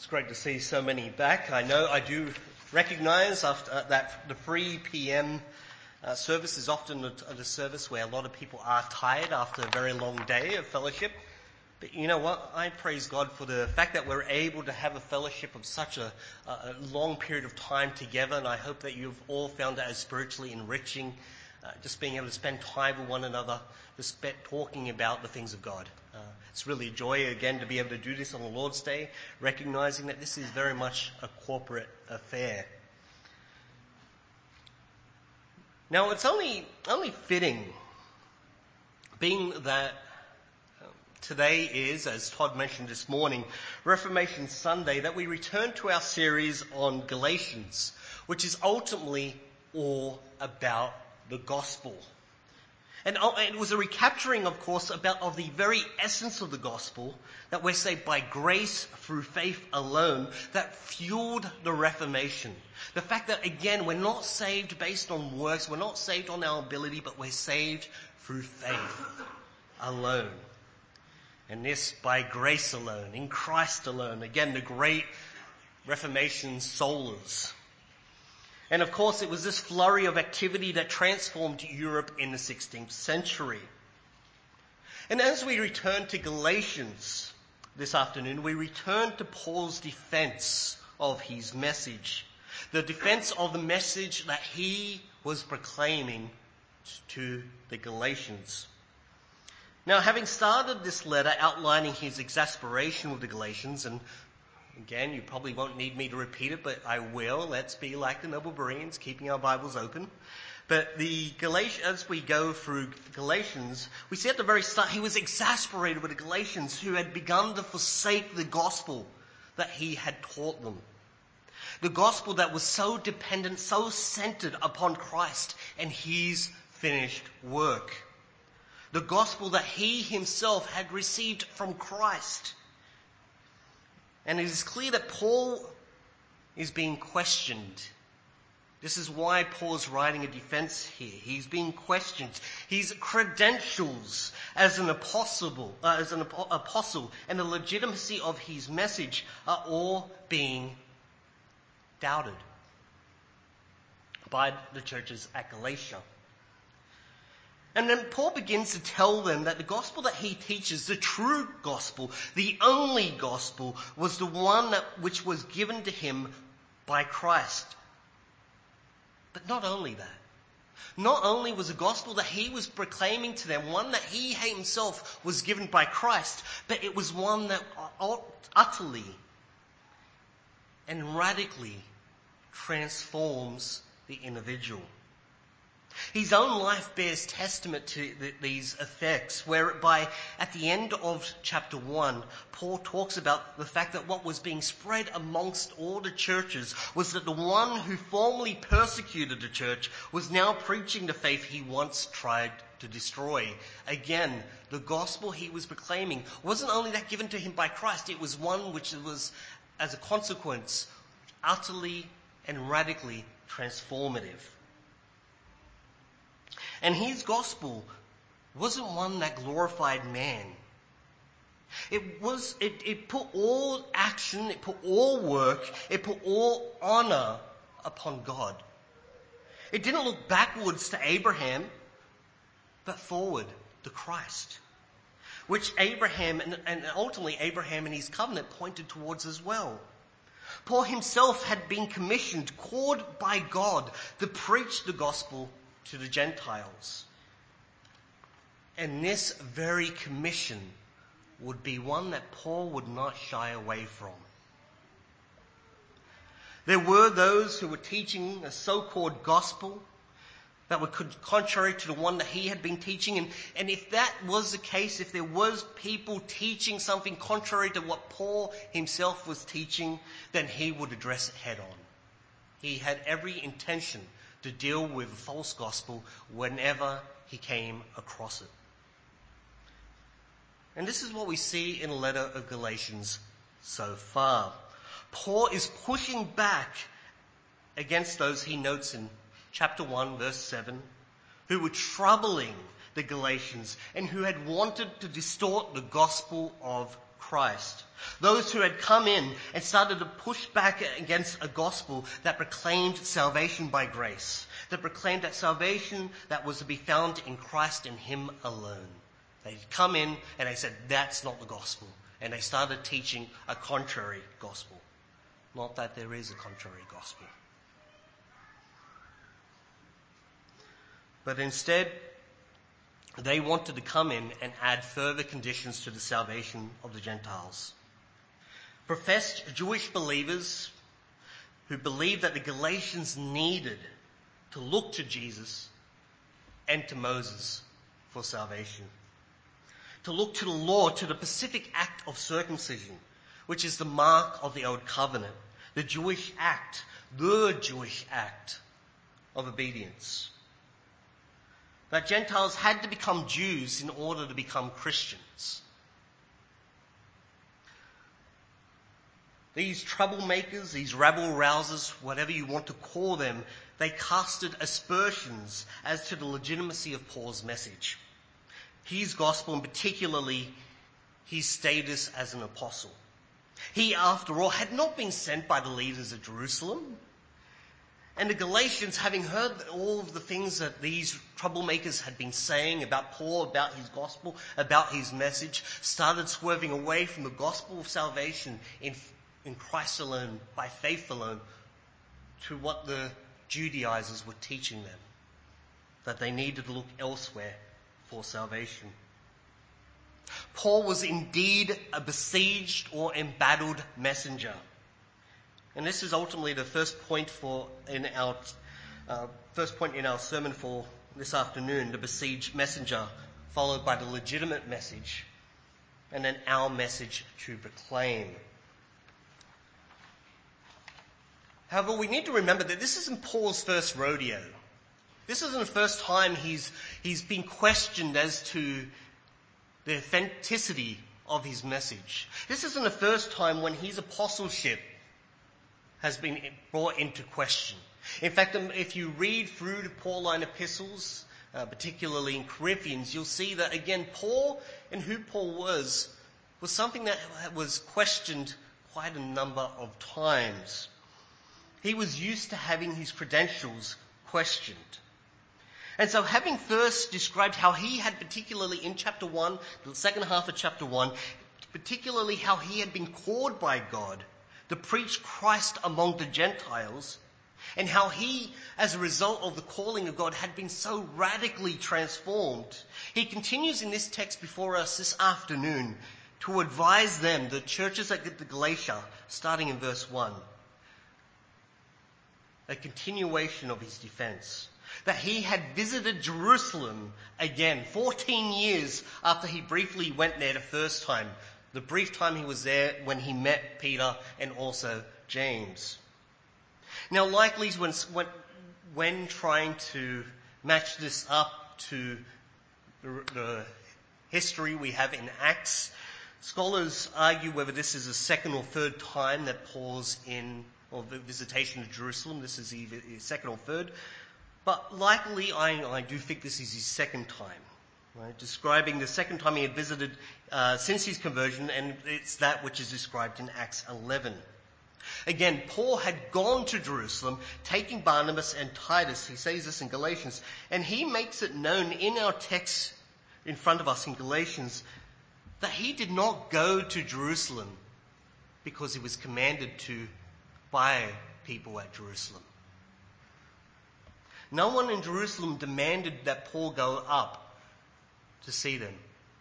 It's great to see so many back. I know I do recognise after that the 3 p.m. Service is often a service where a lot of people are tired after a very long day of fellowship. But you know what? I praise God for the fact that we're able to have a fellowship of such a long period of time together, and I hope that you've all found it as spiritually enriching, just being able to spend time with one another, just talking about the things of God. It's really a joy again to be able to do this on the Lord's Day, recognizing that this is very much a corporate affair. Now it's only fitting, being that today is, as Todd mentioned this morning, Reformation Sunday, that we return to our series on Galatians, which is ultimately all about the gospel. And it was a recapturing, of course, of the very essence of the gospel, that we're saved by grace through faith alone, that fueled the Reformation. The fact that, again, we're not saved based on works, we're not saved on our ability, but we're saved through faith alone. And this by grace alone, in Christ alone. Again, the great Reformation solas. And of course, it was this flurry of activity that transformed Europe in the 16th century. And as we return to Galatians this afternoon, we return to Paul's defense of his message. The defense of the message that he was proclaiming to the Galatians. Now, having started this letter outlining his exasperation with the Galatians, and again, you probably won't need me to repeat it, but I will. Let's be like the noble Bereans, keeping our Bibles open. But as we go through Galatians, we see at the very start, he was exasperated with the Galatians who had begun to forsake the gospel that he had taught them. The gospel that was so dependent, so centered upon Christ and his finished work. The gospel that he himself had received from Christ. And it is clear that Paul is being questioned. This is why Paul's writing a defense here. He's being questioned. His credentials as an apostle and the legitimacy of his message are all being doubted by the churches at Galatia. And then Paul begins to tell them that the gospel that he teaches, the true gospel, the only gospel, was the one which was given to him by Christ. But not only that. Not only was the gospel that he was proclaiming to them one that he himself was given by Christ, but it was one that utterly and radically transforms the individual. His own life bears testament to these effects, whereby at the end of chapter 1, Paul talks about the fact that what was being spread amongst all the churches was that the one who formerly persecuted the church was now preaching the faith he once tried to destroy. Again, the gospel he was proclaiming wasn't only that given to him by Christ, it was one which was, as a consequence, utterly and radically transformative. And his gospel wasn't one that glorified man. It put all action, it put all work, it put all honor upon God. It didn't look backwards to Abraham, but forward to Christ, which Abraham and ultimately Abraham and his covenant pointed towards as well. Paul himself had been commissioned, called by God to preach the gospel to the Gentiles. And this very commission would be one that Paul would not shy away from. There were those who were teaching a so-called gospel that were contrary to the one that he had been teaching. And if that was the case, if there was people teaching something contrary to what Paul himself was teaching, then he would address it head on. He had every intention to deal with a false gospel whenever he came across it. And this is what we see in the letter of Galatians so far. Paul is pushing back against those he notes in chapter 1, verse 7, who were troubling the Galatians and who had wanted to distort the gospel of Christ. Those who had come in and started to push back against a gospel that proclaimed salvation by grace, that proclaimed that salvation that was to be found in Christ and Him alone. They'd come in and they said, that's not the gospel. And they started teaching a contrary gospel. Not that there is a contrary gospel. But instead, they wanted to come in and add further conditions to the salvation of the Gentiles. Professed Jewish believers who believed that the Galatians needed to look to Jesus and to Moses for salvation. To look to the law, to the specific act of circumcision, which is the mark of the Old Covenant, the Jewish act of obedience. That Gentiles had to become Jews in order to become Christians. These troublemakers, these rabble-rousers, whatever you want to call them, they casted aspersions as to the legitimacy of Paul's message. His gospel, and particularly his status as an apostle. He, after all, had not been sent by the leaders of Jerusalem. And the Galatians, having heard all of the things that these troublemakers had been saying about Paul, about his gospel, about his message, started swerving away from the gospel of salvation in Christ alone, by faith alone, to what the Judaizers were teaching them, that they needed to look elsewhere for salvation. Paul was indeed a besieged or embattled messenger. And this is ultimately the first point in our sermon for this afternoon, the besieged messenger, followed by the legitimate message, and then our message to proclaim. However, we need to remember that this isn't Paul's first rodeo. This isn't the first time he's been questioned as to the authenticity of his message. This isn't the first time when his apostleship has been brought into question. In fact, if you read through the Pauline epistles, particularly in Corinthians, you'll see that again, Paul and who Paul was something that was questioned quite a number of times. He was used to having his credentials questioned. And so having first described how he had particularly in chapter 1, the second half of chapter 1, particularly how he had been called by God to preach Christ among the Gentiles, and how he, as a result of the calling of God, had been so radically transformed. He continues in this text before us this afternoon to advise them, the churches at the Galatia, starting in verse 1. A continuation of his defense. That he had visited Jerusalem again 14 years after he briefly went there the first time. The brief time he was there when he met Peter and also James. Now likely when trying to match this up to the history we have in Acts, scholars argue whether this is the second or third time that Paul's in, or the visitation to Jerusalem. This is either his second or third. But likely, I do think this is his second time, right? Describing the second time he had visited since his conversion, and it's that which is described in Acts 11. Again, Paul had gone to Jerusalem, taking Barnabas and Titus. He says this in Galatians, and he makes it known in our text in front of us in Galatians that he did not go to Jerusalem because he was commanded to by people at Jerusalem. No one in Jerusalem demanded that Paul go up to see them.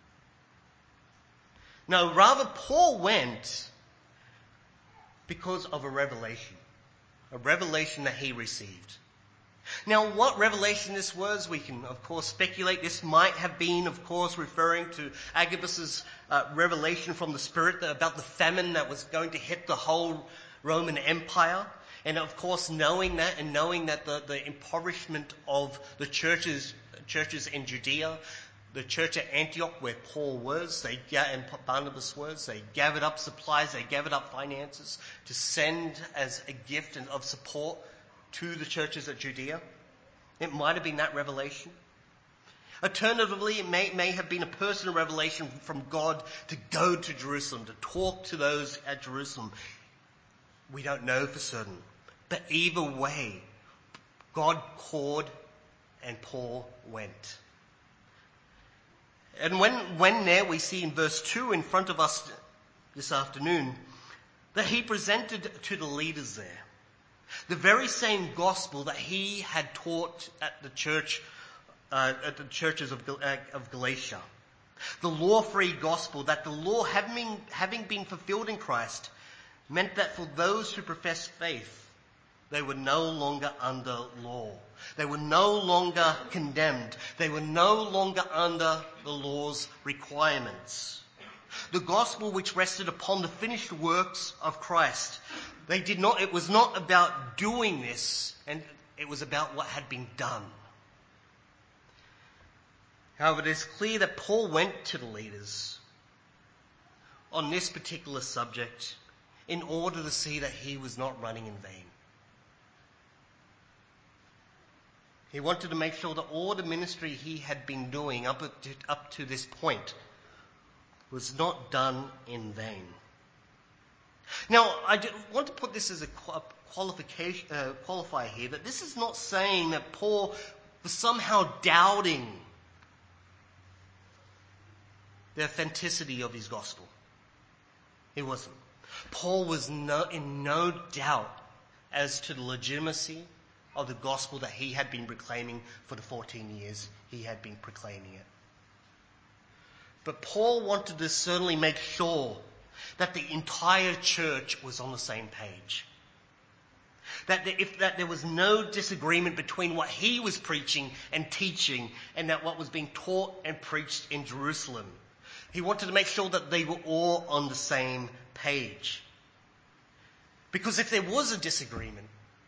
No, rather Paul went because of a revelation that he received. Now, what revelation this was, we can, of course, speculate. This might have been, of course, referring to Agabus's revelation from the Spirit about the famine that was going to hit the whole Roman Empire. And of course, knowing that the impoverishment of the churches in Judea, the church at Antioch where Paul was, and Barnabas was, they gathered up supplies, they gathered up finances to send as a gift and of support to the churches at Judea. It might have been that revelation. Alternatively, it may have been a personal revelation from God to go to Jerusalem, to talk to those at Jerusalem. We don't know for certain. But either way, God called and Paul went. And when there, we see in verse 2 in front of us this afternoon that he presented to the leaders there the very same gospel that he had taught at the churches of Galatia. The law-free gospel, that the law having been fulfilled in Christ, meant that for those who professed faith, they were no longer under law. They were no longer condemned. They were no longer under the law's requirements. The gospel which rested upon the finished works of Christ. It was not about doing this, and it was about what had been done. However, it is clear that Paul went to the leaders on this particular subject in order to see that he was not running in vain. He wanted to make sure that all the ministry he had been doing up to this point was not done in vain. Now, I want to put this as a qualifier here, that this is not saying that Paul was somehow doubting the authenticity of his gospel. He wasn't. Paul was in no doubt as to the legitimacy of the gospel that he had been proclaiming for the 14 years he had been proclaiming it. But Paul wanted to certainly make sure that the entire church was on the same page. That there was no disagreement between what he was preaching and teaching and that what was being taught and preached in Jerusalem. He wanted to make sure that they were all on the same page. Because if there was a disagreement,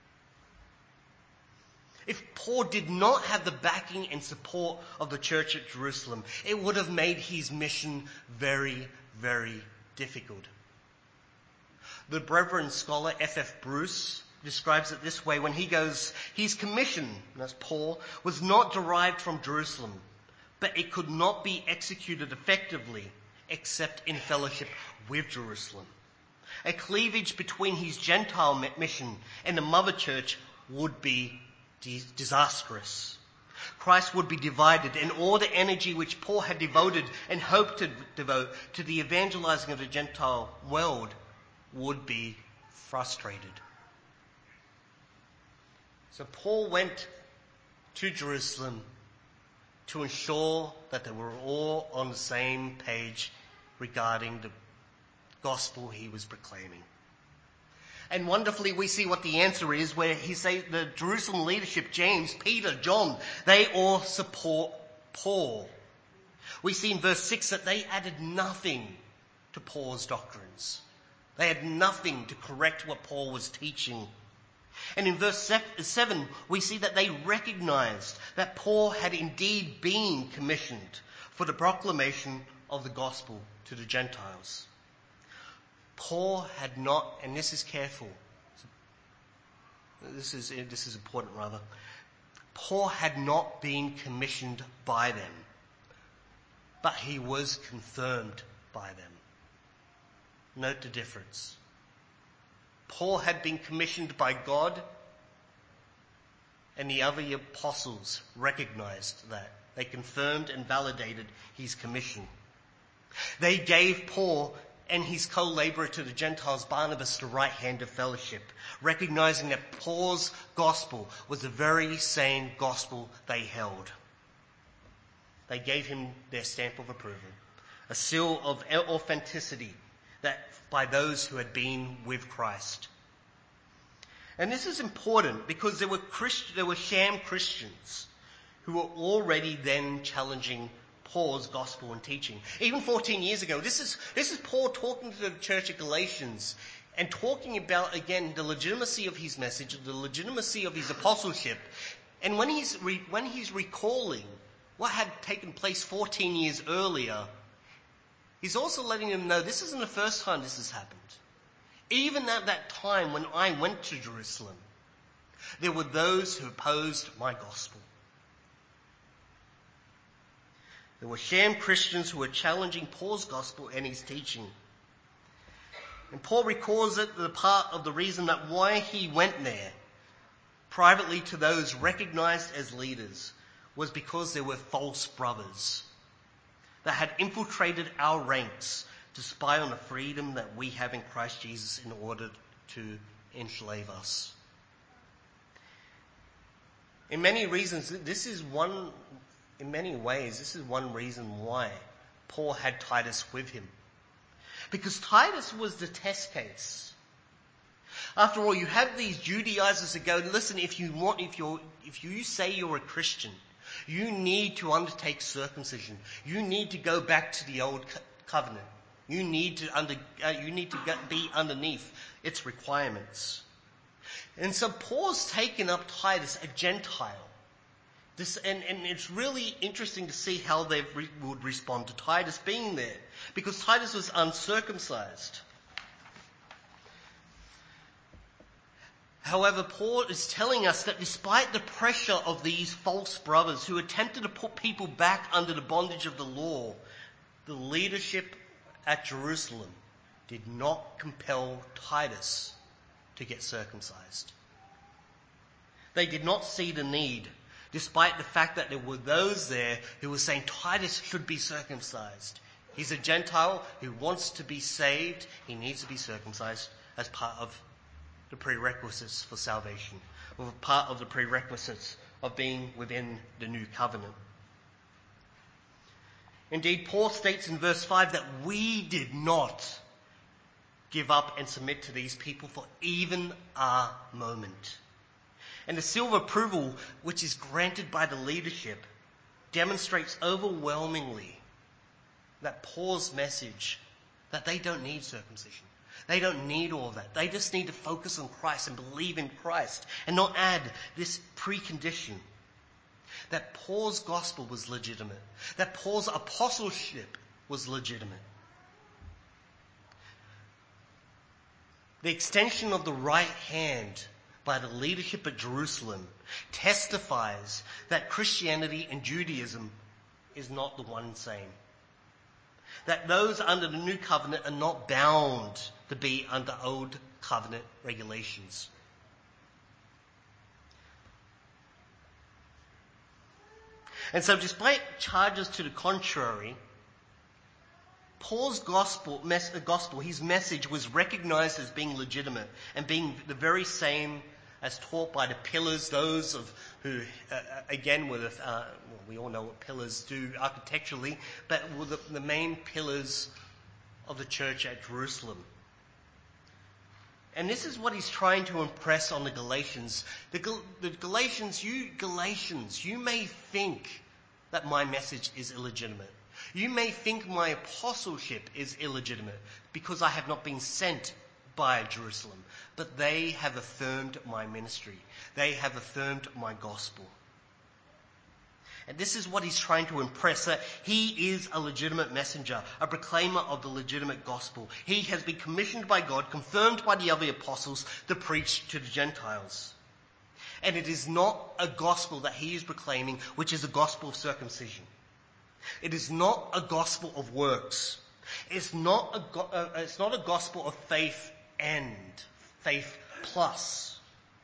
if Paul did not have the backing and support of the church at Jerusalem, it would have made his mission very, very difficult. The Reverend scholar F.F. Bruce describes it this way when he goes, his commission, that's Paul, was not derived from Jerusalem, but it could not be executed effectively except in fellowship with Jerusalem. A cleavage between his Gentile mission and the mother church would be disastrous. Christ would be divided, and all the energy which Paul had devoted and hoped to devote to the evangelizing of the Gentile world would be frustrated. So Paul went to Jerusalem to ensure that they were all on the same page regarding the gospel he was proclaiming. And wonderfully, we see what the answer is, where he says the Jerusalem leadership, James, Peter, John, they all support Paul. We see in verse 6 that they added nothing to Paul's doctrines. They had nothing to correct what Paul was teaching. And in verse 7, we see that they recognized that Paul had indeed been commissioned for the proclamation of the gospel to the Gentiles. Paul had not, and this is careful, this is important rather, Paul had not been commissioned by them, but he was confirmed by them. Note the difference. Paul had been commissioned by God, and the other apostles recognized that. They confirmed and validated his commission. They gave Paul and his co-laborer to the Gentiles, Barnabas, the right hand of fellowship, recognizing that Paul's gospel was the very same gospel they held. They gave him their stamp of approval, a seal of authenticity that by those who had been with Christ. And this is important because there were sham Christians who were already then challenging Paul's gospel and teaching. Even 14 years ago, this is Paul talking to the church of Galatians and talking about, again, the legitimacy of his message, the legitimacy of his apostleship. And when he's recalling what had taken place 14 years earlier, he's also letting them know this isn't the first time this has happened. Even at that time when I went to Jerusalem, there were those who opposed my gospel. There were sham Christians who were challenging Paul's gospel and his teaching. And Paul recalls it the part of the reason that why he went there privately to those recognized as leaders was because there were false brothers that had infiltrated our ranks to spy on the freedom that we have in Christ Jesus in order to enslave us. In many ways, this is one reason why Paul had Titus with him. Because Titus was the test case. After all, you have these Judaizers that go, listen, if you say you're a Christian, you need to undertake circumcision. You need to go back to the old covenant. You need to be underneath its requirements. And so Paul's taken up Titus, a Gentile. And it's really interesting to see how they would respond to Titus being there, because Titus was uncircumcised. However, Paul is telling us that despite the pressure of these false brothers who attempted to put people back under the bondage of the law, the leadership at Jerusalem did not compel Titus to get circumcised. They did not see the need, despite the fact that there were those there who were saying Titus should be circumcised. He's a Gentile who wants to be saved. He needs to be circumcised as part of the prerequisites for salvation, or part of the prerequisites of being within the new covenant. Indeed, Paul states in verse 5 that we did not give up and submit to these people for even a moment. And the seal of approval, which is granted by the leadership, demonstrates overwhelmingly that Paul's message, that they don't need circumcision. They don't need all of that. They just need to focus on Christ and believe in Christ and not add this precondition that Paul's gospel was legitimate, that Paul's apostleship was legitimate. The extension of the right hand by the leadership at Jerusalem testifies that Christianity and Judaism is not the one and same. That those under the new covenant are not bound to be under old covenant regulations. And so despite charges to the contrary, Paul's gospel, his message was recognized as being legitimate and being the very same as taught by the pillars, those of who, again, we all know what pillars do architecturally, but were the main pillars of the church at Jerusalem. And this is what he's trying to impress on the Galatians. The Galatians, you may think that my message is illegitimate. You may think my apostleship is illegitimate because I have not been sent by Jerusalem, but they have affirmed my ministry. They have affirmed my gospel. And this is what he's trying to impress, that he is a legitimate messenger, a proclaimer of the legitimate gospel. He has been commissioned by God, confirmed by the other apostles, to preach to the Gentiles. And it is not a gospel that he is proclaiming, which is a gospel of circumcision. It is not a gospel of works. It's not a gospel of faith and faith plus.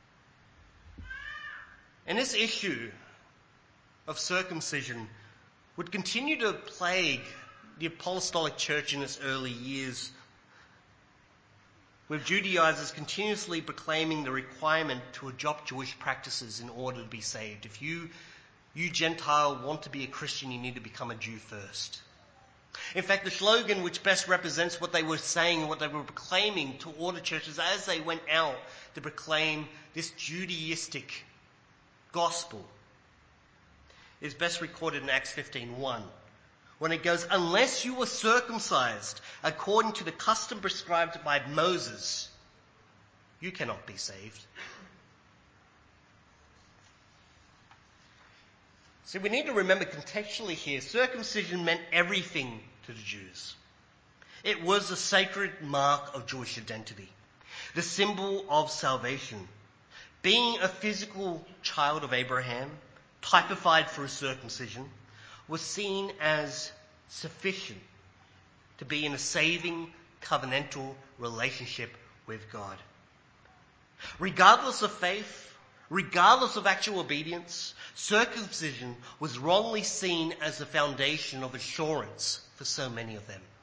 And this issue of circumcision would continue to plague the apostolic church in its early years, with Judaizers continuously proclaiming the requirement to adopt Jewish practices in order to be saved. If you Gentile want to be a Christian, you need to become a Jew first. In fact, the slogan which best represents what they were saying, what they were proclaiming to all the churches as they went out to proclaim this Judaistic gospel, is best recorded in Acts 15:1, when it goes, unless you were circumcised according to the custom prescribed by Moses, you cannot be saved. So we need to remember contextually here, circumcision meant everything to the Jews. It was a sacred mark of Jewish identity, the symbol of salvation. Being a physical child of Abraham, typified through circumcision, was seen as sufficient to be in a saving covenantal relationship with God. Regardless of faith, regardless of actual obedience, circumcision was wrongly seen as the foundation of assurance for so many of them.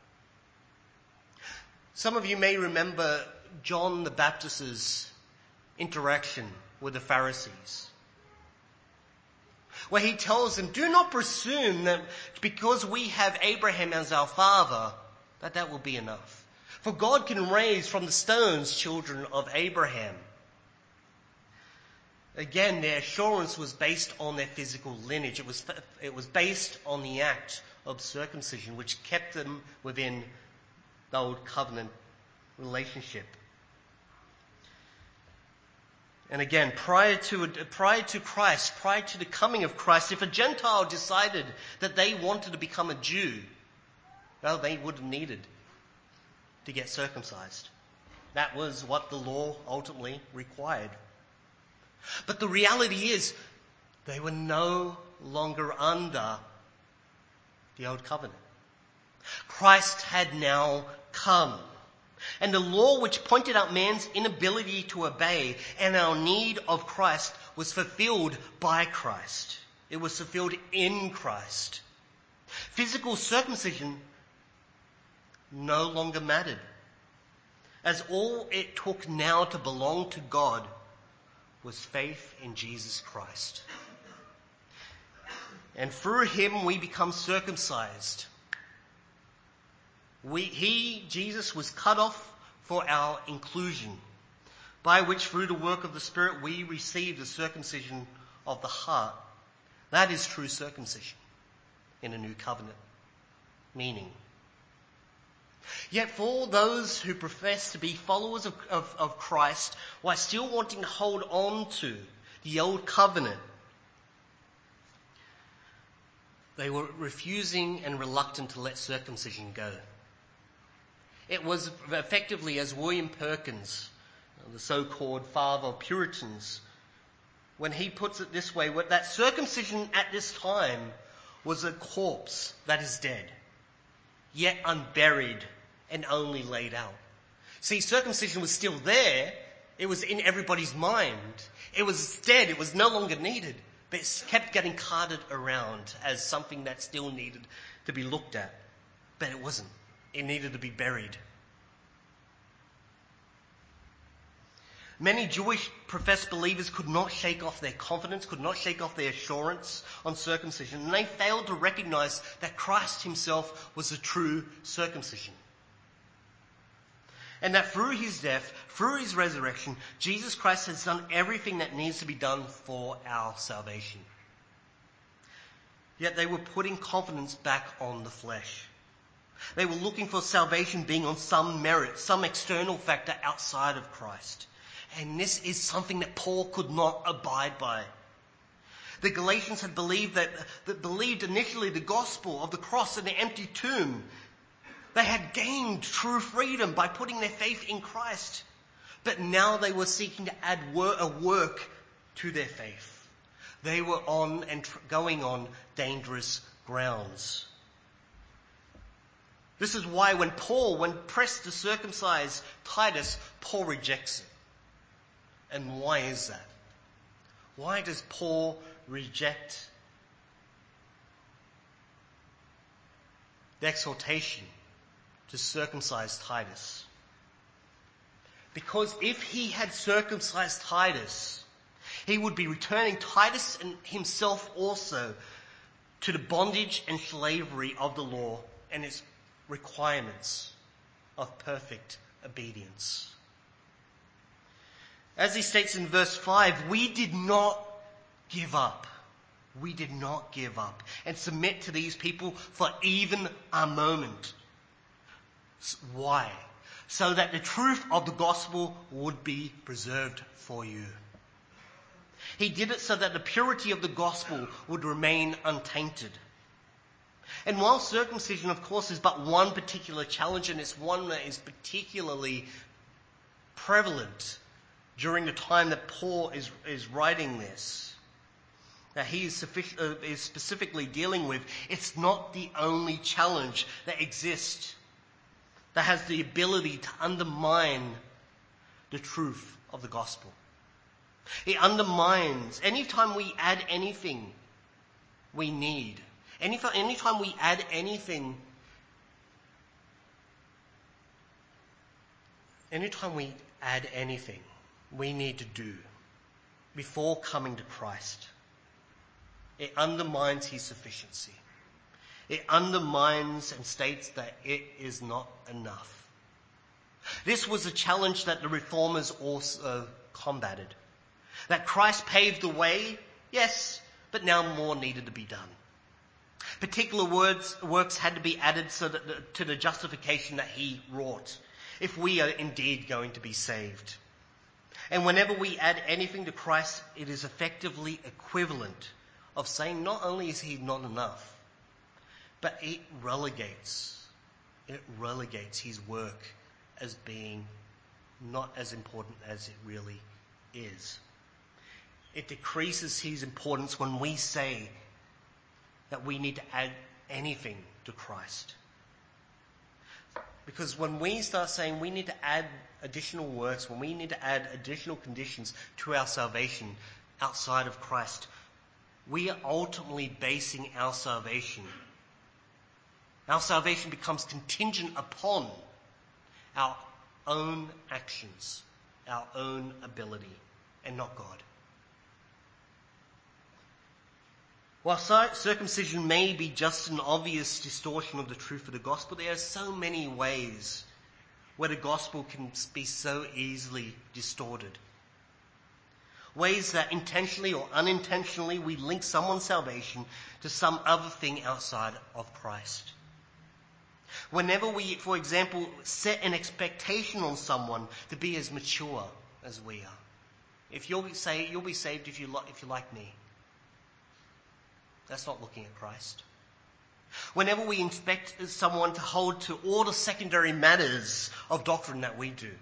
Some of you may remember John the Baptist's interaction with the Pharisees, where he tells them, do not presume that because we have Abraham as our father, that will be enough. For God can raise from the stones children of Abraham. Again, their assurance was based on their physical lineage. It was based on the act of circumcision, which kept them within the old covenant relationship. And again, prior to Christ, prior to the coming of Christ, if a Gentile decided that they wanted to become a Jew, well, they would have needed to get circumcised. That was what the law ultimately required. But the reality is, they were no longer under the old covenant. Christ had now come. And the law which pointed out man's inability to obey and our need of Christ was fulfilled by Christ. It was fulfilled in Christ. Physical circumcision no longer mattered, as all it took now to belong to God was faith in Jesus Christ. And through him we become circumcised. Jesus was cut off for our inclusion, by which through the work of the Spirit we receive the circumcision of the heart. That is true circumcision in a new covenant meaning. Yet for those who profess to be followers of Christ, while still wanting to hold on to the old covenant, they were refusing and reluctant to let circumcision go. It was effectively, as William Perkins, the so-called father of Puritans, when he puts it this way, that circumcision at this time was a corpse that is dead, yet unburied and only laid out. See, circumcision was still there. It was in everybody's mind. It was dead. It was no longer needed. But it kept getting carted around as something that still needed to be looked at. But it wasn't. It needed to be buried. Many Jewish professed believers could not shake off their confidence, could not shake off their assurance on circumcision, and they failed to recognize that Christ himself was the true circumcision. And that through his death, through his resurrection, Jesus Christ has done everything that needs to be done for our salvation. Yet they were putting confidence back on the flesh. They were looking for salvation being on some merit, some external factor outside of Christ. And this is something that Paul could not abide by. The Galatians had believed initially the gospel of the cross and the empty tomb. They had gained true freedom by putting their faith in Christ. But now they were seeking to add a work to their faith. They were going on dangerous grounds. This is why when pressed to circumcise Titus, Paul rejects it. And why is that? Why does Paul reject the exhortation to circumcise Titus? Because if he had circumcised Titus, he would be returning Titus and himself also to the bondage and slavery of the law and its requirements of perfect obedience. As he states in verse 5, we did not give up. We did not give up and submit to these people for even a moment. Why? So that the truth of the gospel would be preserved for you. He did it so that the purity of the gospel would remain untainted. And while circumcision, of course, is but one particular challenge, and it's one that is particularly prevalent during the time that Paul is writing this, that he is specifically dealing with, it's not the only challenge that exists that has the ability to undermine the truth of the gospel. It undermines anytime we add anything we need. Anytime we add anything we need to do before coming to Christ, it undermines his sufficiency. It undermines and states that it is not enough. This was a challenge that the reformers also combated. That Christ paved the way, yes, but now more needed to be done. Particular works had to be added to the justification that he wrought, if we are indeed going to be saved. And whenever we add anything to Christ, it is effectively equivalent of saying not only is he not enough, but it relegates his work as being not as important as it really is. It decreases his importance when we say that we need to add anything to Christ. Because when we start saying we need to add additional works, when we need to add additional conditions to our salvation outside of Christ, we are ultimately basing our salvation. Our salvation becomes contingent upon our own actions, our own ability, and not God. While circumcision may be just an obvious distortion of the truth of the gospel, there are so many ways where the gospel can be so easily distorted. Ways that intentionally or unintentionally we link someone's salvation to some other thing outside of Christ. Whenever we, for example, set an expectation on someone to be as mature as we are. If you'll be saved if you like me. That's not looking at Christ. Whenever we expect someone to hold to all the secondary matters of doctrine that we do.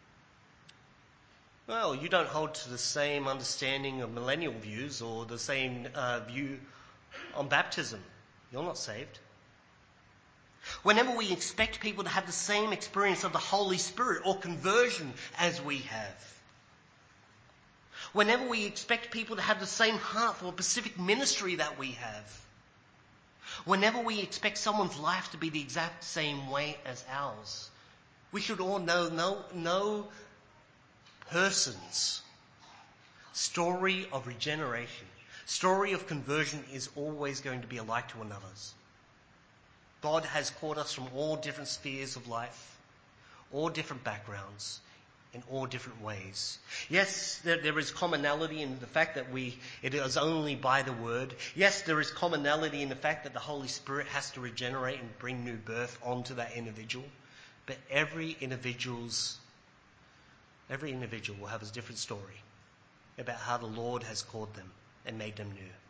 Well, you don't hold to the same understanding of millennial views or the same view on baptism. You're not saved. Whenever we expect people to have the same experience of the Holy Spirit or conversion as we have. Whenever we expect people to have the same heart for a specific ministry that we have. Whenever we expect someone's life to be the exact same way as ours. We should all know no person's story of regeneration, story of conversion is always going to be alike to another's. God has called us from all different spheres of life, all different backgrounds, in all different ways. Yes, there is commonality in the fact that it is only by the word. Yes, there is commonality in the fact that the Holy Spirit has to regenerate and bring new birth onto that individual. But every individual will have a different story about how the Lord has called them and made them new.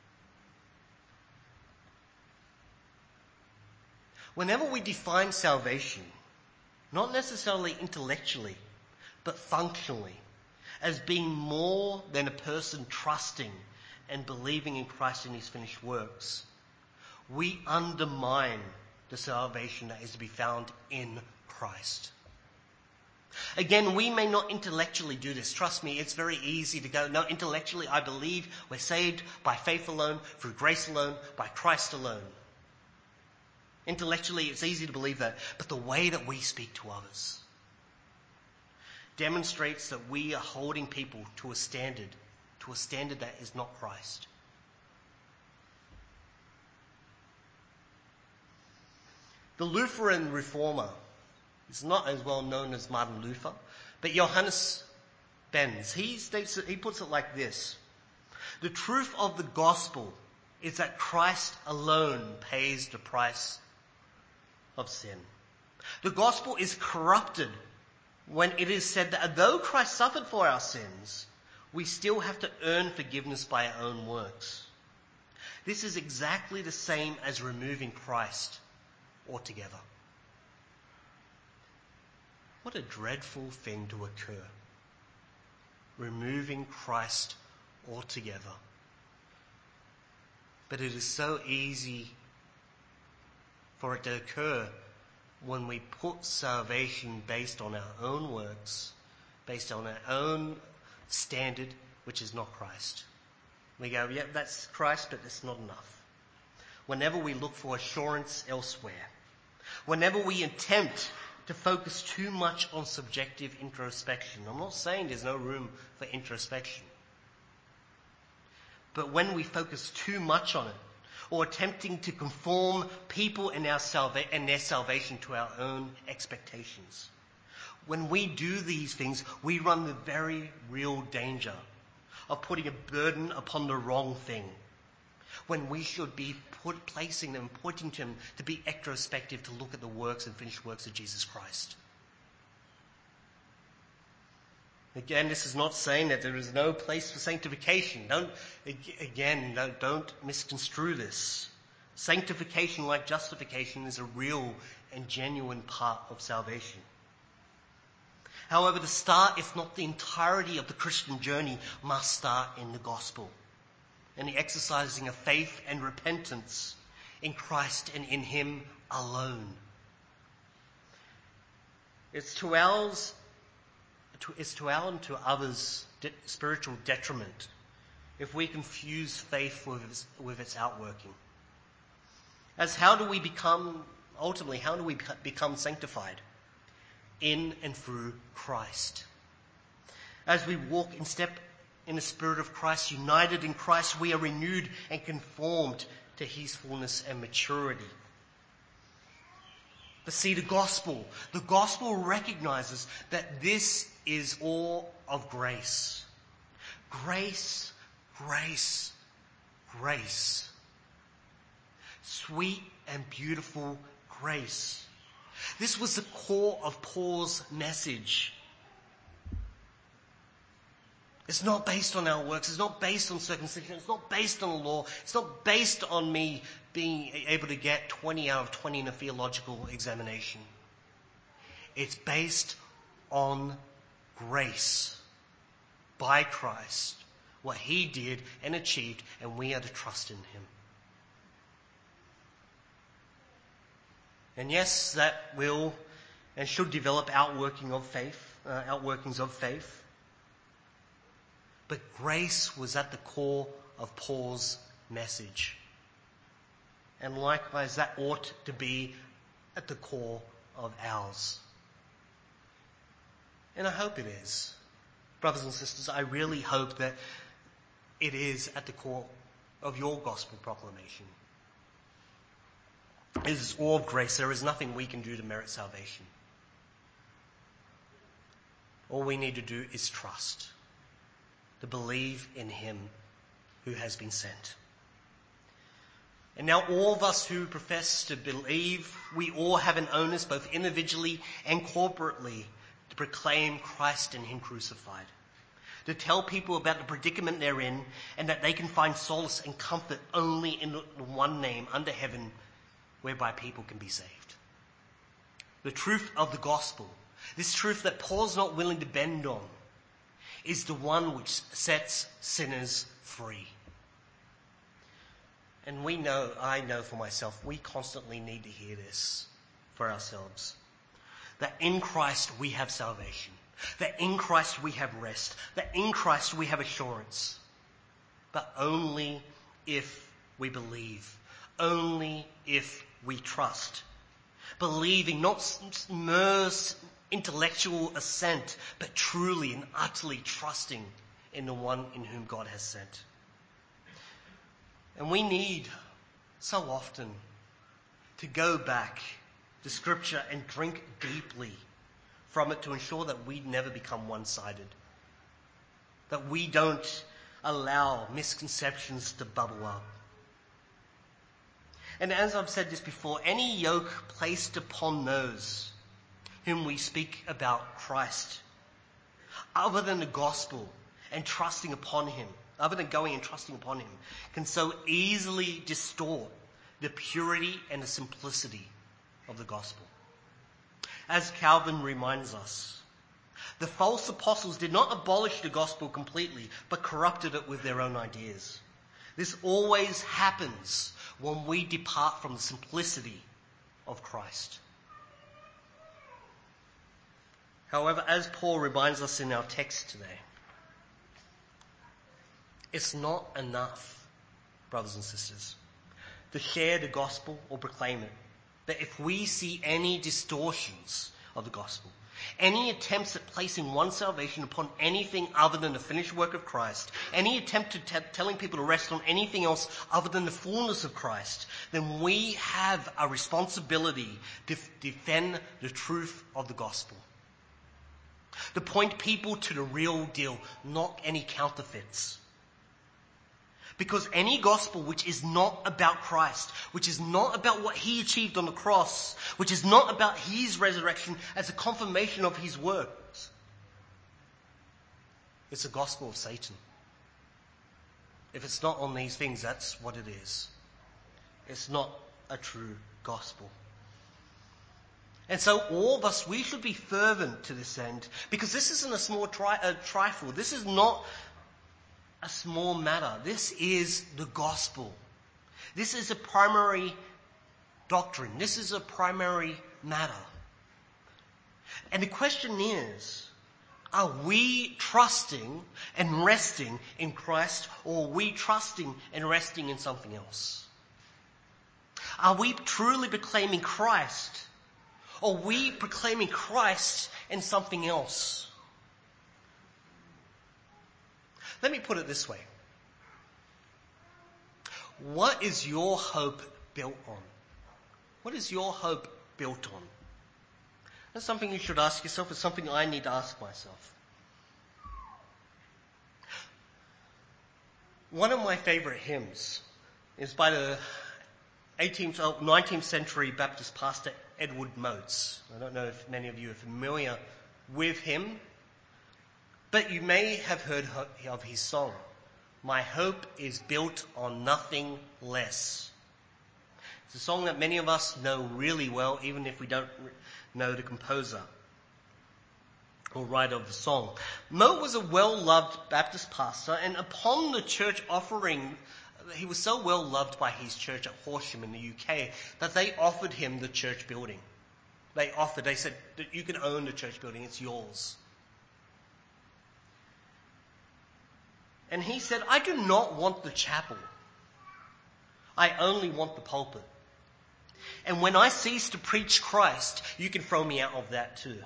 Whenever we define salvation, not necessarily intellectually, but functionally, as being more than a person trusting and believing in Christ and his finished works, we undermine the salvation that is to be found in Christ. Again, we may not intellectually do this. Trust me, it's very easy to go, no, intellectually I believe we're saved by faith alone, through grace alone, by Christ alone. Intellectually, it's easy to believe that, but the way that we speak to others demonstrates that we are holding people to a standard that is not Christ. The Lutheran reformer is not as well known as Martin Luther, but Johannes Benz. He puts it like this: the truth of the gospel is that Christ alone pays the price of sin. The gospel is corrupted when it is said that though Christ suffered for our sins, we still have to earn forgiveness by our own works. This is exactly the same as removing Christ altogether. What a dreadful thing to occur. Removing Christ altogether. But it is so easy for it to occur when we put salvation based on our own works, based on our own standard, which is not Christ. We go, yeah, that's Christ, but it's not enough. Whenever we look for assurance elsewhere, whenever we attempt to focus too much on subjective introspection, I'm not saying there's no room for introspection, but when we focus too much on it, or attempting to conform people and their salvation to our own expectations, when we do these things, we run the very real danger of putting a burden upon the wrong thing, when we should be placing them, pointing to them to be retrospective, to look at the works and finished works of Jesus Christ. Again, this is not saying that there is no place for sanctification. Don't misconstrue this. Sanctification, like justification, is a real and genuine part of salvation. However, the start, if not the entirety of the Christian journey, must start in the gospel and the exercising of faith and repentance in Christ and in Him alone. It's to our and to others' spiritual detriment if we confuse faith with its outworking. As how do we become sanctified? In and through Christ. As we walk in step in the Spirit of Christ, united in Christ, we are renewed and conformed to His fullness and maturity. But see, the gospel recognizes that this is all of grace. Grace, grace, grace. Sweet and beautiful grace. This was the core of Paul's message. It's not based on our works. It's not based on circumcision. It's not based on the law. It's not based on me being able to get 20 out of 20 in a theological examination. It's based on grace by Christ, what He did and achieved, and we are to trust in Him. And yes, that will and should develop outworkings of faith. But grace was at the core of Paul's message. And likewise, that ought to be at the core of ours. And I hope it is. Brothers and sisters, I really hope that it is at the core of your gospel proclamation. It is all of grace. There is nothing we can do to merit salvation. All we need to do is trust, to believe in Him who has been sent. And now all of us who profess to believe, we all have an onus, both individually and corporately, to proclaim Christ and Him crucified. To tell people about the predicament they're in, and that they can find solace and comfort only in the one name under heaven whereby people can be saved. The truth of the gospel, this truth that Paul's not willing to bend on, is the one which sets sinners free. And I know for myself, we constantly need to hear this for ourselves. That in Christ we have salvation. That in Christ we have rest. That in Christ we have assurance. But only if we believe. Only if we trust. Believing, not mere intellectual assent, but truly and utterly trusting in the one in whom God has sent. And we need so often to go back to Scripture and drink deeply from it to ensure that we never become one-sided. That we don't allow misconceptions to bubble up. And as I've said this before, any yoke placed upon those whom we speak about Christ, other than the gospel and trusting upon Him, other than going and trusting upon Him, can so easily distort the purity and the simplicity of the gospel. As Calvin reminds us, the false apostles did not abolish the gospel completely, but corrupted it with their own ideas. This always happens when we depart from the simplicity of Christ. However, as Paul reminds us in our text today, it's not enough, brothers and sisters, to share the gospel or proclaim it. That if we see any distortions of the gospel, any attempts at placing one's salvation upon anything other than the finished work of Christ, any attempt to telling people to rest on anything else other than the fullness of Christ, then we have a responsibility to defend the truth of the gospel. To point people to the real deal, not any counterfeits. Because any gospel which is not about Christ, which is not about what he achieved on the cross, which is not about his resurrection as a confirmation of his works, it's a gospel of Satan. If it's not on these things, that's what it is. It's not a true gospel. And so all of us, we should be fervent to this end, because this isn't a small trifle. This is not a small matter. This is the gospel. This is a primary doctrine. This is a primary matter. And the question is, are we trusting and resting in Christ, or are we trusting and resting in something else? Are we truly proclaiming Christ, or are we proclaiming Christ and something else? Let me put it this way. What is your hope built on? What is your hope built on? That's something you should ask yourself. It's something I need to ask myself. One of my favorite hymns is by the 19th century Baptist pastor Edward Motes. I don't know if many of you are familiar with him, but you may have heard of his song, "My Hope is Built on Nothing Less." It's a song that many of us know really well, even if we don't know the composer or writer of the song. Mote was a well-loved Baptist pastor, and upon the church offering, he was so well-loved by his church at Horsham in the UK that they offered him the church building. They said, "You can own the church building, it's yours." And he said, "I do not want the chapel. I only want the pulpit. And when I cease to preach Christ, you can throw me out of that too."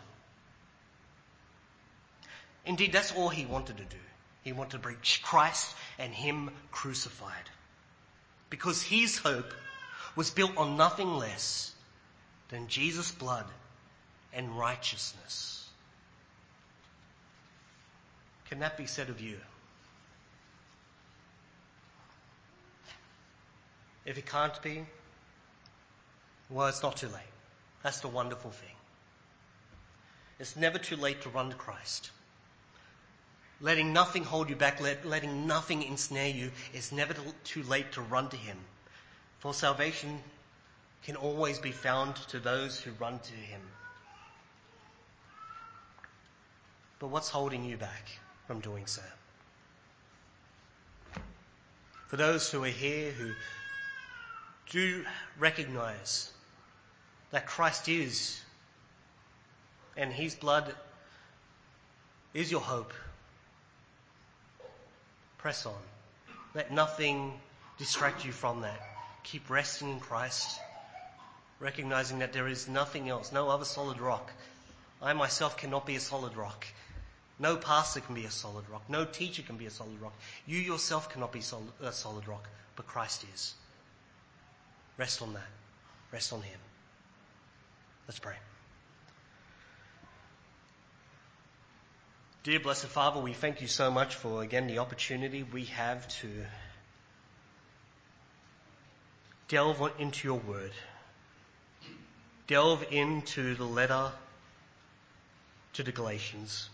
Indeed, that's all he wanted to do. He wanted to preach Christ and him crucified. Because his hope was built on nothing less than Jesus' blood and righteousness. Can that be said of you? If it can't be, well, it's not too late. That's the wonderful thing. It's never too late to run to Christ. Letting nothing hold you back, letting nothing ensnare you, it's never too late to run to him. For salvation can always be found to those who run to him. But what's holding you back from doing so? For those who are here who do recognize that Christ is, and his blood is your hope, press on. Let nothing distract you from that. Keep resting in Christ, recognizing that there is nothing else, no other solid rock. I myself cannot be a solid rock. No pastor can be a solid rock. No teacher can be a solid rock. You yourself cannot be a solid rock, but Christ is. Rest on that. Rest on him. Let's pray. Dear blessed Father, we thank you so much for, again, the opportunity we have to delve into your word. Delve into the letter to the Galatians.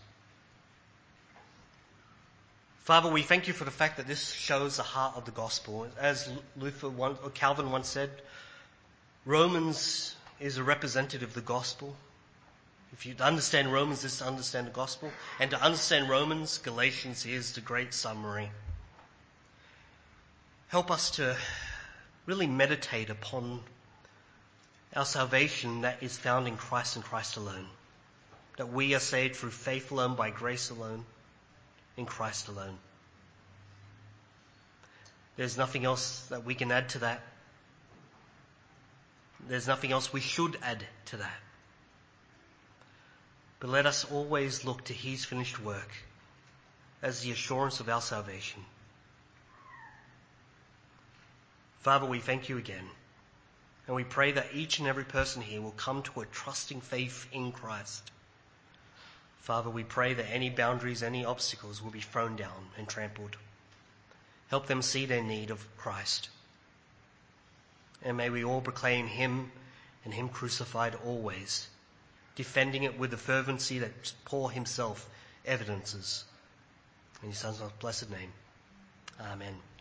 Father, we thank you for the fact that this shows the heart of the gospel. As Calvin once said, Romans is a representative of the gospel. If you understand Romans, this is to understand the gospel. And to understand Romans, Galatians is the great summary. Help us to really meditate upon our salvation that is found in Christ and Christ alone. That we are saved through faith alone, by grace alone, in Christ alone. There's nothing else that we can add to that. There's nothing else we should add to that. But let us always look to his finished work as the assurance of our salvation. Father, we thank you again, and we pray that each and every person here will come to a trusting faith in Christ. Father, we pray that any boundaries, any obstacles will be thrown down and trampled. Help them see their need of Christ. And may we all proclaim him and him crucified always, defending it with the fervency that Paul himself evidences. In his son's blessed name. Amen.